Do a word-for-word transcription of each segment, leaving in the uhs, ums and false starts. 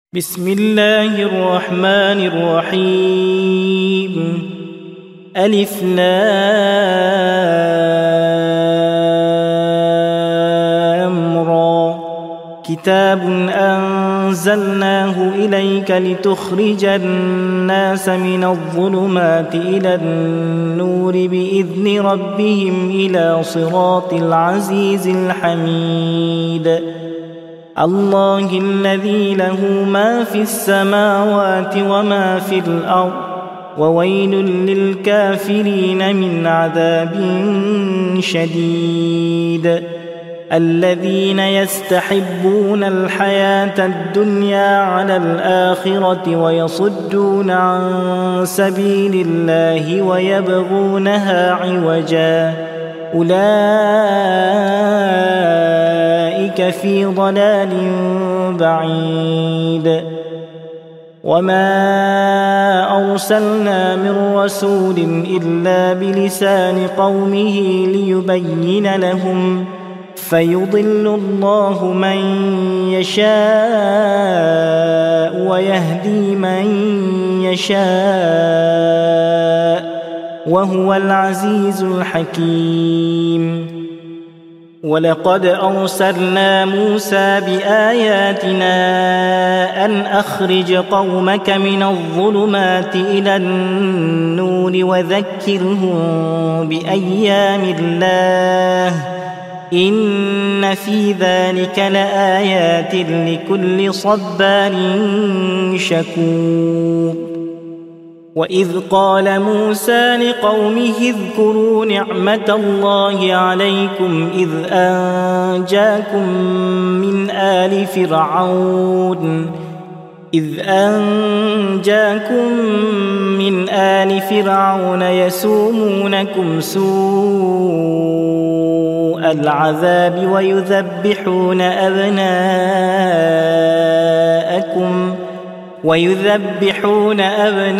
بسم الله الرحمن الرحيم ألف لام را كتاب أنزلناه إليك لتخرج الناس من الظلمات إلى النور بإذن ربهم إلى صراط العزيز الحميد الله الذي له ما في السماوات وما في الأرض وويل للكافرين من عذاب شديد الذين يستحبون الحياة الدنيا على الآخرة ويصدون عن سبيل الله ويبغونها عوجا أولئك في ضلال بعيد وما أرسلنا من رسول إلا بلسان قومه ليبين لهم فيضل الله من يشاء ويهدي من يشاء وهو العزيز الحكيم ولقد أرسلنا موسى بآياتنا أن أخرج قومك من الظلمات إلى النور وذكرهم بأيام الله إن في ذلك لآيات لكل صبار شكور وإذ قال موسى لقومه اذكروا نعمة الله عليكم إذ أنجاكم من آل فرعون إذ أنجاكم من آل فرعون يسومونكم سوء العذاب ويذبحون أبناءكم ويذبحون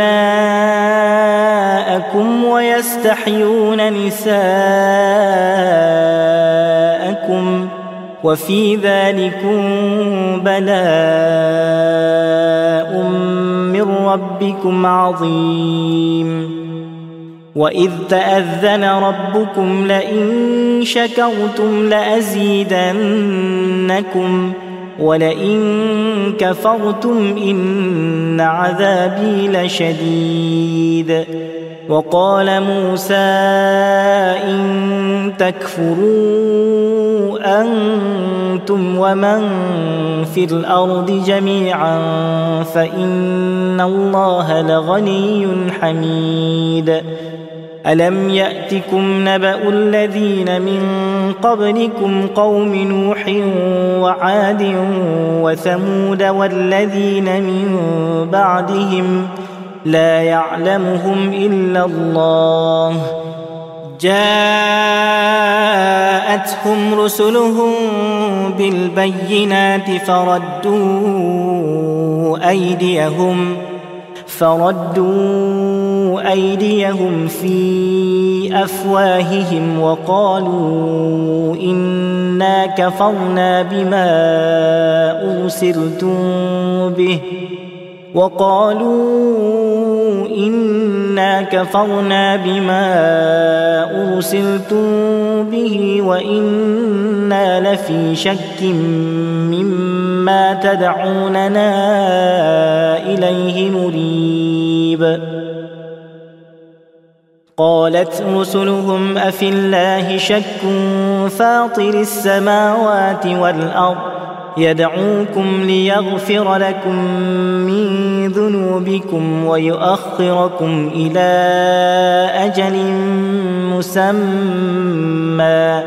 أبناءكم ويستحيون نساءكم وفي ذلكم بلاء من ربكم عظيم وإذ تأذن ربكم لئن شكرتم لأزيدنكم ولئن كفرتم إن عذابي لشديد وقال موسى إن تكفروا أنتم ومن في الأرض جميعا فإن الله لغني حميد ألم يأتكم نبأ الذين من قبلكم قوم نوح وعاد وثمود والذين من بعدهم لا يعلمهم إلا الله جاءتهم رسلهم بالبينات فردوا أيديهم فردوا أيديهم في أفواههم وقالوا إنا كفرنا بما أرسلتم به وقالوا إنا كفرنا بما أرسلتم به وإنا لفي شك مما تدعوننا إليه مريب قالت رسلهم أفي الله شك فاطر السماوات والأرض يدعوكم ليغفر لكم من ذنوبكم ويؤخركم إلى أجل مسمى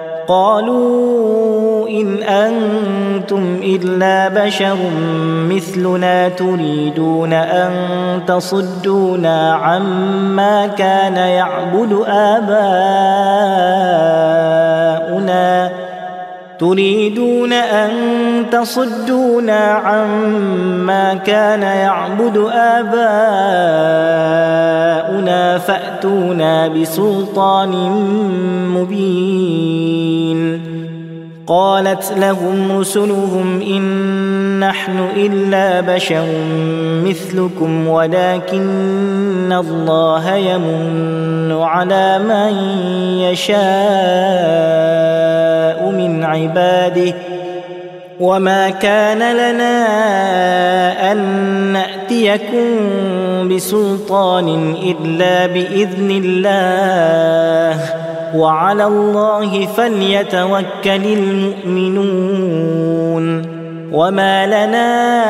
قالوا إن أنتم إلا بشر مثلنا تريدون أن تصدونا عما كان يعبد آباؤنا تريدون أن تصدونا عما كان يعبد آباؤنا فأتونا بسلطان مبين قالت لهم رسلهم إن نحن إلا بشر مثلكم ولكن الله يمن على من يشاء من عباده وما كان لنا أن نأتيكم بسلطان إلا بإذن الله وعلى الله فليتوكل المؤمنون وما لنا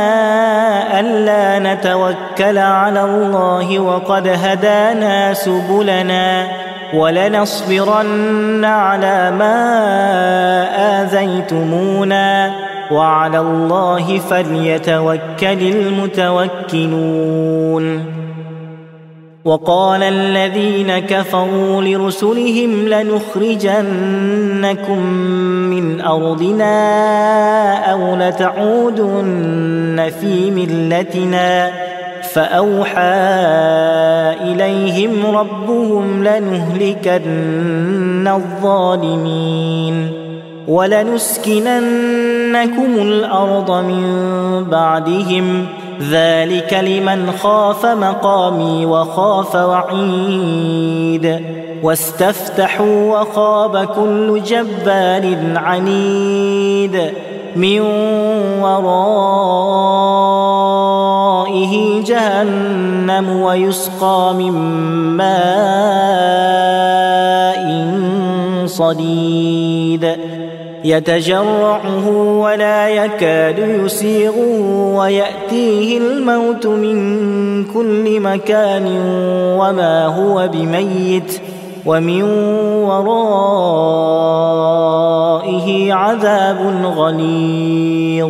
ألا نتوكل على الله وقد هدانا سبلنا ولنصبرن على ما آذيتمونا وعلى الله فليتوكل المتوكلون وقال الذين كفروا لرسلهم لنخرجنكم من أرضنا أو لتعودن في ملتنا فأوحى إليهم ربهم لنهلكن الظالمين ولنسكننكم الأرض من بعدهم ذلك لمن خاف مقامي وخاف وعيد واستفتحوا وخاب كل جبار عنيد من ورائه جهنم ويسقى من ماء صديد يتجرعه ولا يكاد يسيغه ويأتيه الموت من كل مكان وما هو بميت ومن ورائه عذاب غليظ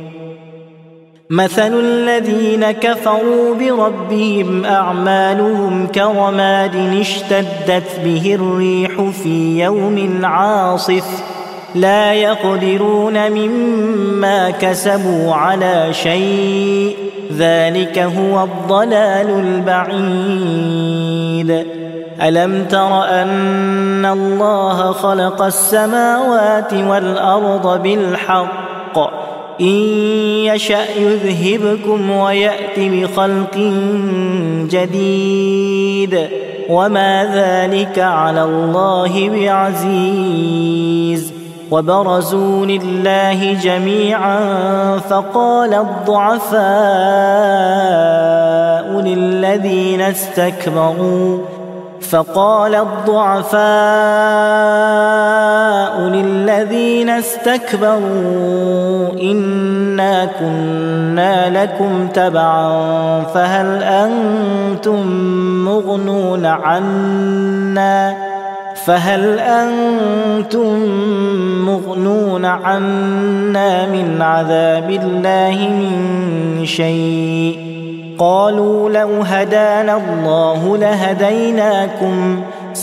مثل الذين كفروا بربهم أعمالهم كرماد اشتدت به الريح في يوم عاصف لا يقدرون مما كسبوا على شيء ذلك هو الضلال البعيد ألم تر أن الله خلق السماوات والأرض بالحق إن يشأ يذهبكم ويأت بخلق جديد وما ذلك على الله بعزيز وبرزوا لله جميعا فقال الضعفاء للذين استكبروا فقال الضعفاء للذين استكبروا إنا كنا لكم تبعا فهل أنتم مغنون عنا فهل أنتم مغنون عنا من عذاب الله من شيء قالوا لو هدانا الله لهديناكم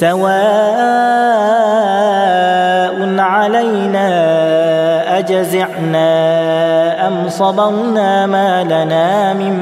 سواء علينا أجزعنا أم صبرنا ما لنا من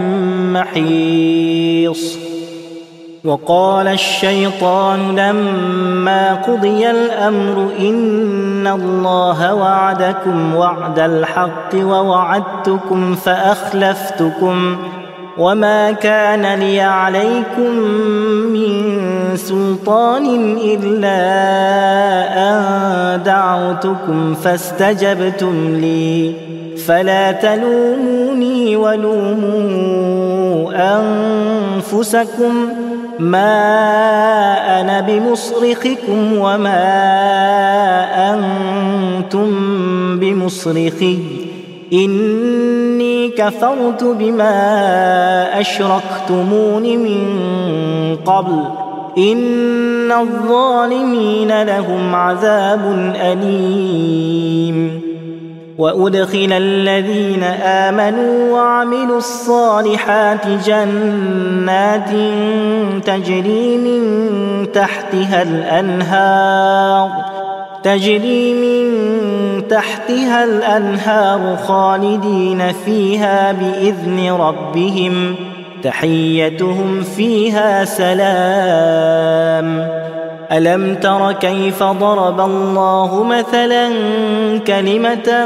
محيص وقال الشيطان لما قضي الأمر إن الله وعدكم وعد الحق ووعدتكم فأخلفتكم وما كان لي عليكم من سلطان إلا أن دعوتكم فاستجبتم لي فلا تلوموني ولوموا أنفسكم ما أنا بمصرخكم وما أنتم بمصرخي إني كفرت بما أشركتمون من قبل إن الظالمين لهم عذاب أليم وأدخل الذين آمنوا وعملوا الصالحات جنات تجري من تحتها الأنهار تجري من تحتها الأنهار خالدين فيها بإذن ربهم تحيتهم فيها سلام ألم تر كيف ضرب الله مثلا كلمة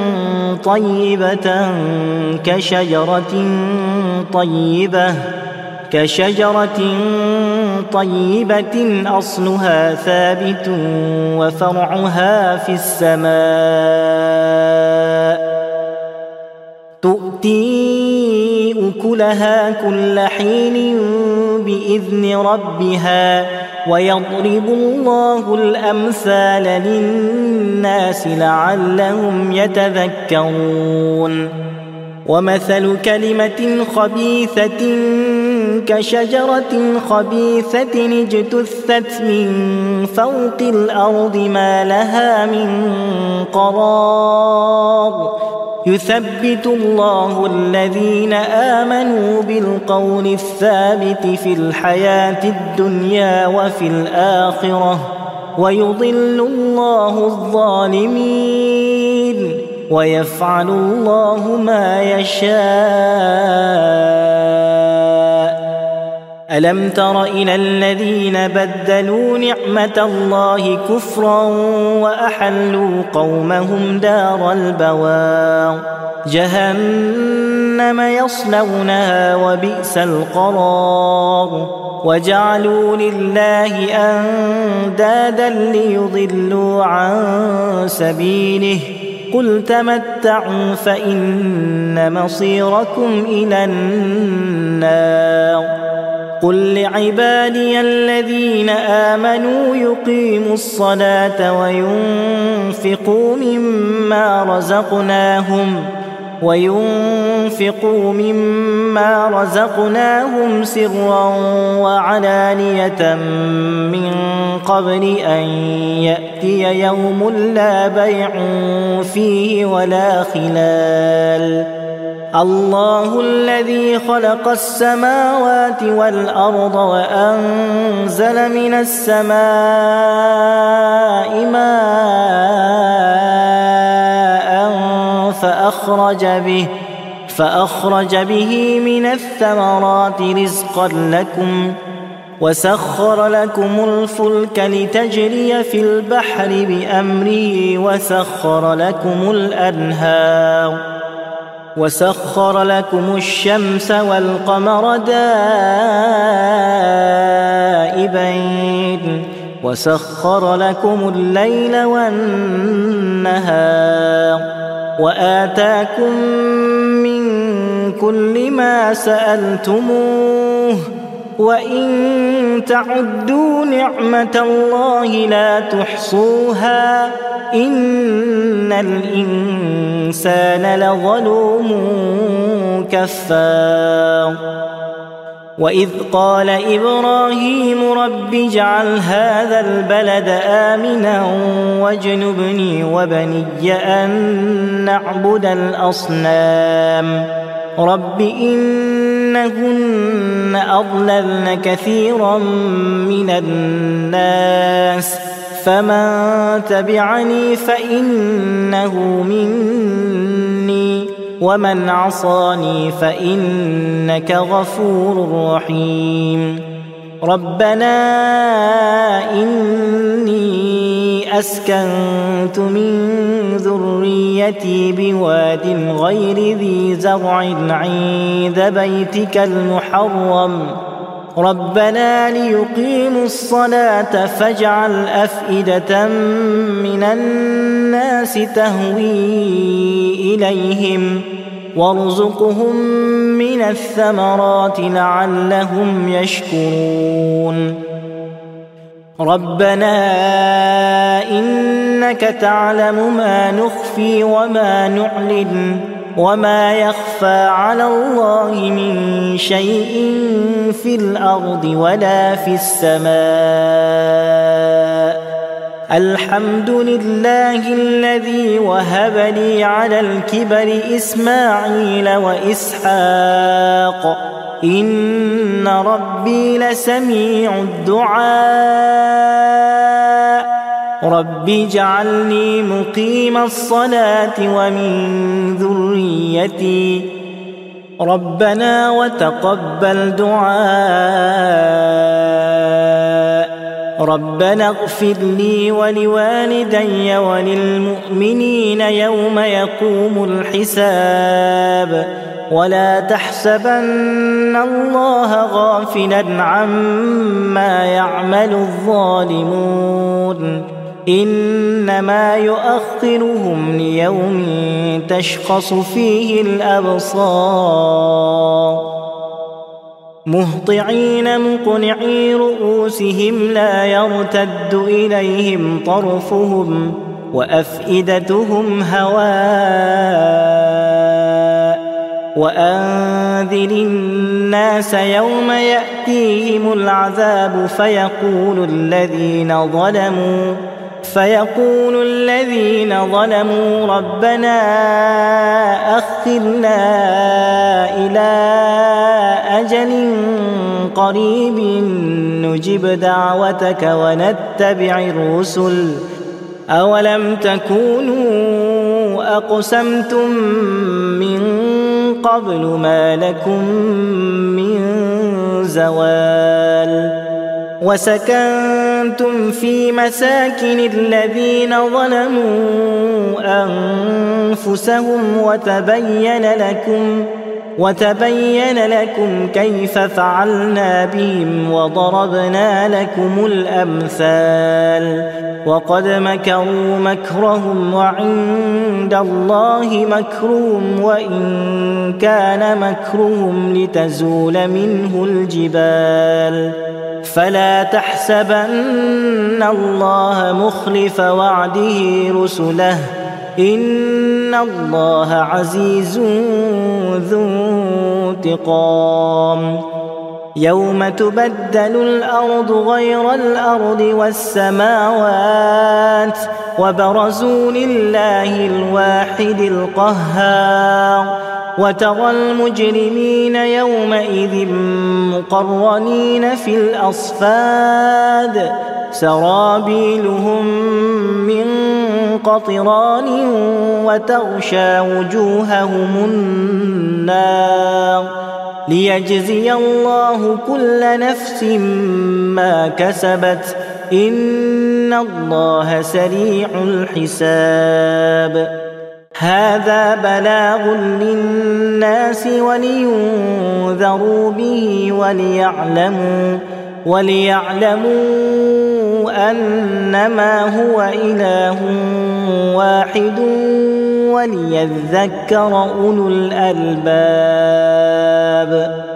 طيبة كشجرة طيبة كشجرة طيبة أصلها ثابت وفرعها في السماء تؤتي أكلها كل حين بإذن ربها ويضرب الله الأمثال للناس لعلهم يتذكرون ومثل كلمة خبيثة كشجرة خبيثة اجتثت من فوق الأرض ما لها من قرار يثبت الله الذين آمنوا بالقول الثابت في الحياة الدنيا وفي الآخرة ويضل الله الظالمين ويفعل الله ما يشاء ألم تر إلى الذين بدلوا نعمة الله كفرا وأحلوا قومهم دار البوار جهنم يصلونها وبئس القرار وجعلوا لله أندادا ليضلوا عن سبيله قل تمتعوا فإن مصيركم إلى النار قل لعبادي الذين آمنوا يقيموا الصلاة وينفقوا مما رزقناهم وينفقوا مما رزقناهم سرا وعلانية من قبل أن يأتي يوم لا بيع فيه ولا خلال الله الذي خلق السماوات والأرض وأنزل من السماء ماء فأخرج به فأخرج به من الثمرات رزقا لكم وسخر لكم الفلك لتجري في البحر بأمره وسخر لكم الأنهار وسخر لكم الشمس والقمر دائبين وسخر لكم الليل والنهار وآتاكم من كل ما سألتموه وإن تعدوا نعمة الله لا تحصوها إن الإنسان لظلوم كفار وإذ قال إبراهيم رب اجعل هذا البلد آمنا واجنبني وبني أن نعبد الأصنام رب إنهن أضللن كثيرا من الناس فمن تبعني فإنه مني ومن عصاني فإنك غفور رحيم ربنا إني أسكنت من ذريتي بواد غير ذي زرع عند بيتك المحرم ربنا ليقيموا الصلاة فاجعل أفئدة من الناس تهوي إليهم وارزقهم من الثمرات لعلهم يشكرون ربنا إنك تعلم ما نخفي وما نعلن وما يخفى على الله من شيء في الأرض ولا في السماء الحمد لله الذي وهب لي على الكبر إسماعيل وإسحاق إن ربي لسميع الدعاء رب اجعلني مقيم الصلاة ومن ذريتي ربنا وتقبل دعاء ربنا اغفر لي ولوالدي وللمؤمنين يوم يقوم الحساب ولا تحسبن الله غافلا عما يعمل الظالمون إنما يؤخرهم ليوم تشخص فيه الأبصار مهطعين مقنعي رؤوسهم لا يرتد إليهم طرفهم وأفئدتهم هواء وأنذر الناس يوم يأتيهم العذاب فيقول الذين ظلموا فيقول الذين ظلموا ربنا أخرنا إلى أجل قريب نجب دعوتك ونتبع الرسل أولم تكونوا أقسمتم من قبل ما لكم من زوال وسكنتم في مساكن الذين ظلموا أنفسهم وتبين لكم وتبين لكم كيف فعلنا بهم وضربنا لكم الأمثال وقد مكروا مكرهم وعند الله مكرهم وإن كان مكرهم لتزول منه الجبال فلا تحسبن الله مخلف وعده رسله إن الله عزيز ذو انتقام يوم تبدل الأرض غير الأرض والسماوات وبرزوا لله الواحد القهار وترى المجرمين يومئذ مقرنين في الأصفاد سرابيلهم من قطران وتغشى وجوههم النار ليجزي الله كل نفس ما كسبت إن الله سريع الحساب هذا بلاغ للناس ولينذروا به وليعلموا وليعلموا أنما هو إله واحد وليذكر أولو الألباب.